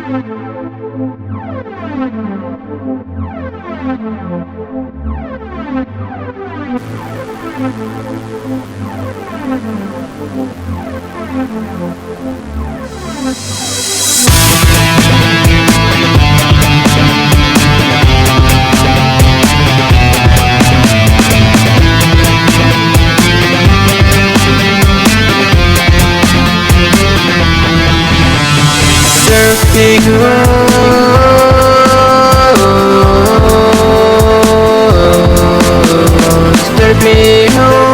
Surfing roads, surfing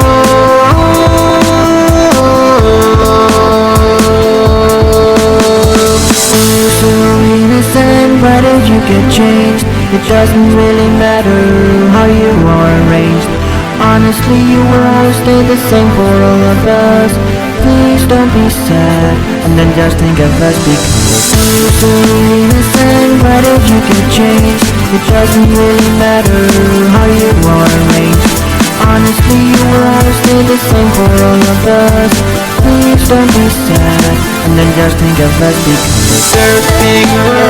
roads. So innocent, why did you get changed? It doesn't really matter how you are arranged. Honestly, you will always stay the same for all of us. Please don't be sad, and then just think of us because you're so innocent. Why did you get changed? It doesn't really matter how you are arranged. Honestly, you will always stay the same for all of us. Please don't be sad, and then just think of us because surfing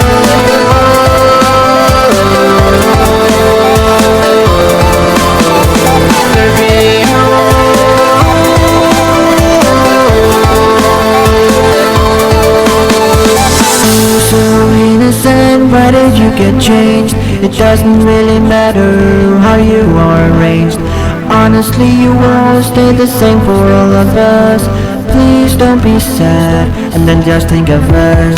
why did you get changed? It doesn't really matter how you are arranged. Honestly, you will always stay the same for all of us. Please don't be sad, and then just think of us.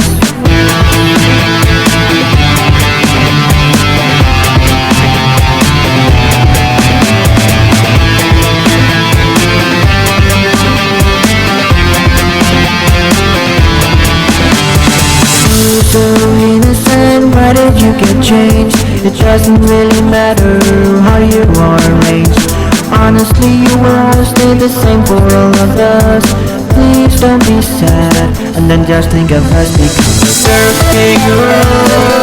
So innocent, why did you get changed? It doesn't really matter how you are arranged. Honestly, you will always stay the same for all of us. Please don't be sad, and then just think of us because surfing roads.